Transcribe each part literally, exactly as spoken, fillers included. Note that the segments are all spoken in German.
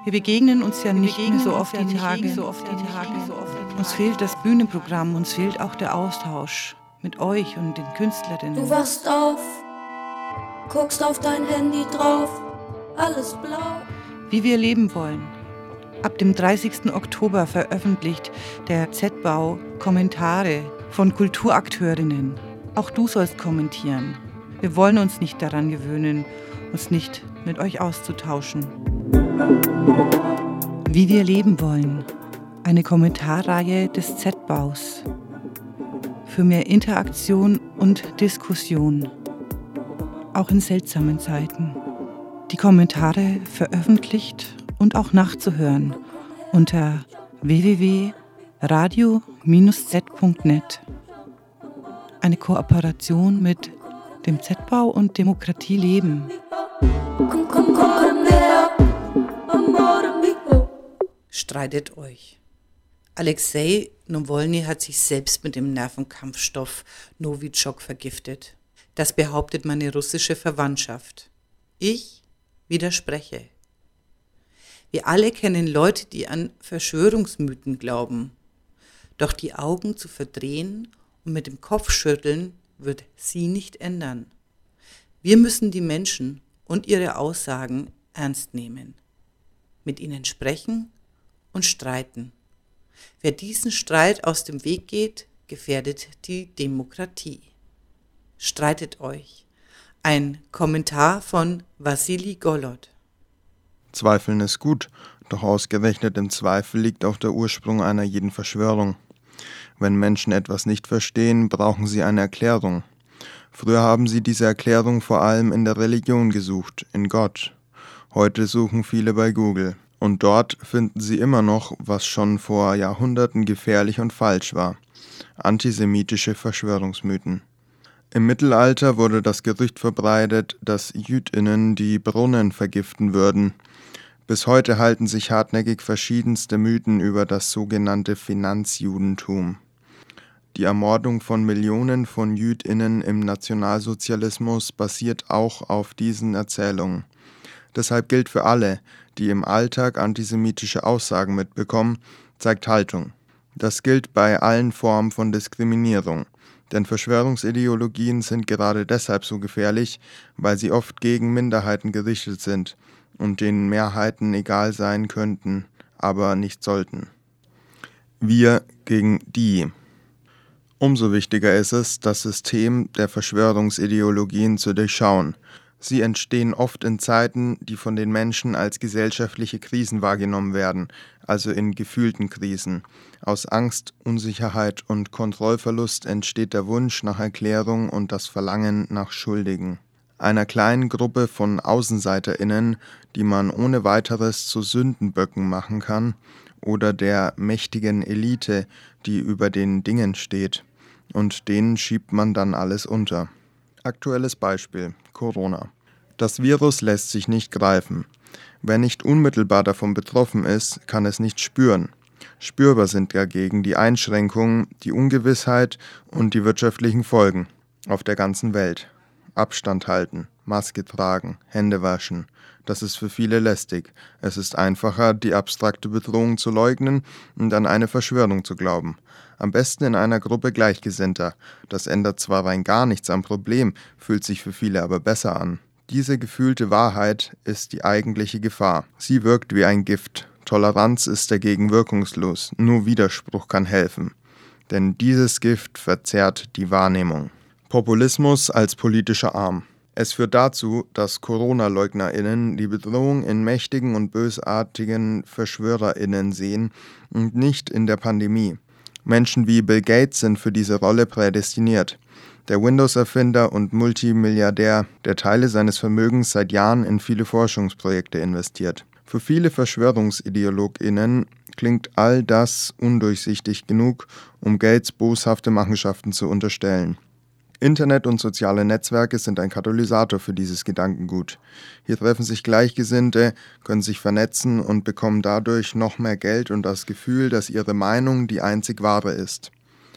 Wir begegnen uns ja nicht mehr so oft die Tage. Uns fehlt das Bühnenprogramm, uns fehlt auch der Austausch mit euch und den Künstlerinnen. Du wachst auf, guckst auf dein Handy drauf, alles blau. Wie wir leben wollen. Ab dem dreißigsten Oktober veröffentlicht der Z-Bau Kommentare von Kulturakteurinnen. Auch du sollst kommentieren. Wir wollen uns nicht daran gewöhnen, uns nicht mit euch auszutauschen. Wie wir leben wollen. Eine Kommentarreihe des Z-Baus. Für mehr Interaktion und Diskussion. Auch in seltsamen Zeiten. Die Kommentare veröffentlicht und auch nachzuhören unter w w w punkt radio Bindestrich z punkt net. Eine Kooperation mit dem Z-Bau und Demokratie leben. Streitet euch. Alexei Nawolny hat sich selbst mit dem Nervenkampfstoff Novichok vergiftet. Das behauptet meine russische Verwandtschaft. Ich widerspreche. Wir alle kennen Leute, die an Verschwörungsmythen glauben. Doch die Augen zu verdrehen und mit dem Kopf schütteln wird sie nicht ändern. Wir müssen die Menschen und ihre Aussagen ernst nehmen. Mit ihnen sprechen und streiten. Wer diesen Streit aus dem Weg geht, gefährdet die Demokratie. Streitet euch. Ein Kommentar von Wassili Golod. Zweifeln ist gut, doch ausgerechnet im Zweifel liegt auch der Ursprung einer jeden Verschwörung. Wenn Menschen etwas nicht verstehen, brauchen sie eine Erklärung. Früher haben sie diese Erklärung vor allem in der Religion gesucht, in Gott. Heute suchen viele bei Google. Und dort finden sie immer noch, was schon vor Jahrhunderten gefährlich und falsch war: antisemitische Verschwörungsmythen. Im Mittelalter wurde das Gerücht verbreitet, dass JüdInnen die Brunnen vergiften würden. Bis heute halten sich hartnäckig verschiedenste Mythen über das sogenannte Finanzjudentum. Die Ermordung von Millionen von JüdInnen im Nationalsozialismus basiert auch auf diesen Erzählungen. Deshalb gilt für alle, die im Alltag antisemitische Aussagen mitbekommen, zeigt Haltung. Das gilt bei allen Formen von Diskriminierung. Denn Verschwörungsideologien sind gerade deshalb so gefährlich, weil sie oft gegen Minderheiten gerichtet sind und denen Mehrheiten egal sein könnten, aber nicht sollten. Wir gegen die. Umso wichtiger ist es, das System der Verschwörungsideologien zu durchschauen. Sie entstehen oft in Zeiten, die von den Menschen als gesellschaftliche Krisen wahrgenommen werden, also in gefühlten Krisen. Aus Angst, Unsicherheit und Kontrollverlust entsteht der Wunsch nach Erklärung und das Verlangen nach Schuldigen. Einer kleinen Gruppe von AußenseiterInnen, die man ohne weiteres zu Sündenböcken machen kann, oder der mächtigen Elite, die über den Dingen steht. Und denen schiebt man dann alles unter. Aktuelles Beispiel: Corona. Das Virus lässt sich nicht greifen. Wer nicht unmittelbar davon betroffen ist, kann es nicht spüren. Spürbar sind dagegen die Einschränkungen, die Ungewissheit und die wirtschaftlichen Folgen auf der ganzen Welt. Abstand halten, Maske tragen, Hände waschen. Das ist für viele lästig. Es ist einfacher, die abstrakte Bedrohung zu leugnen und an eine Verschwörung zu glauben. Am besten in einer Gruppe Gleichgesinnter. Das ändert zwar rein gar nichts am Problem, fühlt sich für viele aber besser an. Diese gefühlte Wahrheit ist die eigentliche Gefahr. Sie wirkt wie ein Gift. Toleranz ist dagegen wirkungslos. Nur Widerspruch kann helfen. Denn dieses Gift verzerrt die Wahrnehmung. Populismus als politischer Arm. Es führt dazu, dass Corona-LeugnerInnen die Bedrohung in mächtigen und bösartigen VerschwörerInnen sehen und nicht in der Pandemie. Menschen wie Bill Gates sind für diese Rolle prädestiniert. Der Windows-Erfinder und Multimilliardär, der Teile seines Vermögens seit Jahren in viele Forschungsprojekte investiert. Für viele VerschwörungsideologInnen klingt all das undurchsichtig genug, um Gates boshafte Machenschaften zu unterstellen. Internet und soziale Netzwerke sind ein Katalysator für dieses Gedankengut. Hier treffen sich Gleichgesinnte, können sich vernetzen und bekommen dadurch noch mehr Geld und das Gefühl, dass ihre Meinung die einzig wahre ist.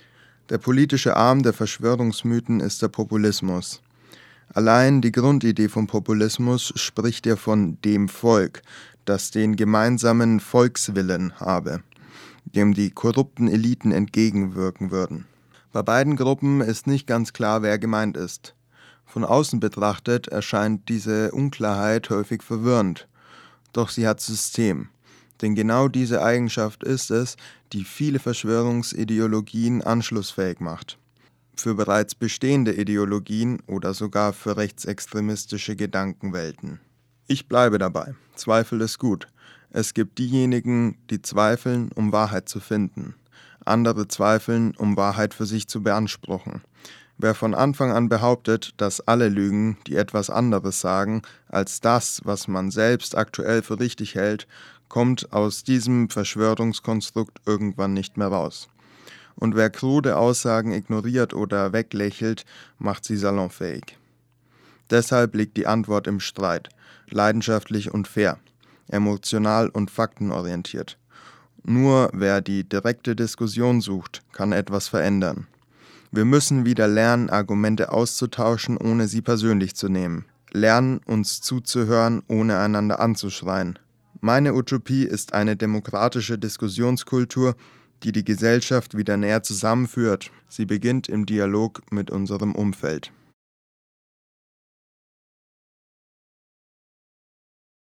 Der politische Arm der Verschwörungsmythen ist der Populismus. Allein die Grundidee vom Populismus spricht ja von dem Volk, das den gemeinsamen Volkswillen habe, dem die korrupten Eliten entgegenwirken würden. Bei beiden Gruppen ist nicht ganz klar, wer gemeint ist. Von außen betrachtet erscheint diese Unklarheit häufig verwirrend, doch sie hat System. Denn genau diese Eigenschaft ist es, die viele Verschwörungsideologien anschlussfähig macht. Für bereits bestehende Ideologien oder sogar für rechtsextremistische Gedankenwelten. Ich bleibe dabei. Zweifel ist gut. Es gibt diejenigen, die zweifeln, um Wahrheit zu finden. Andere zweifeln, um Wahrheit für sich zu beanspruchen. Wer von Anfang an behauptet, dass alle lügen, die etwas anderes sagen, als das, was man selbst aktuell für richtig hält, kommt aus diesem Verschwörungskonstrukt irgendwann nicht mehr raus. Und wer krude Aussagen ignoriert oder weglächelt, macht sie salonfähig. Deshalb liegt die Antwort im Streit, leidenschaftlich und fair, emotional und faktenorientiert. Nur wer die direkte Diskussion sucht, kann etwas verändern. Wir müssen wieder lernen, Argumente auszutauschen, ohne sie persönlich zu nehmen. Lernen, uns zuzuhören, ohne einander anzuschreien. Meine Utopie ist eine demokratische Diskussionskultur, die die Gesellschaft wieder näher zusammenführt. Sie beginnt im Dialog mit unserem Umfeld.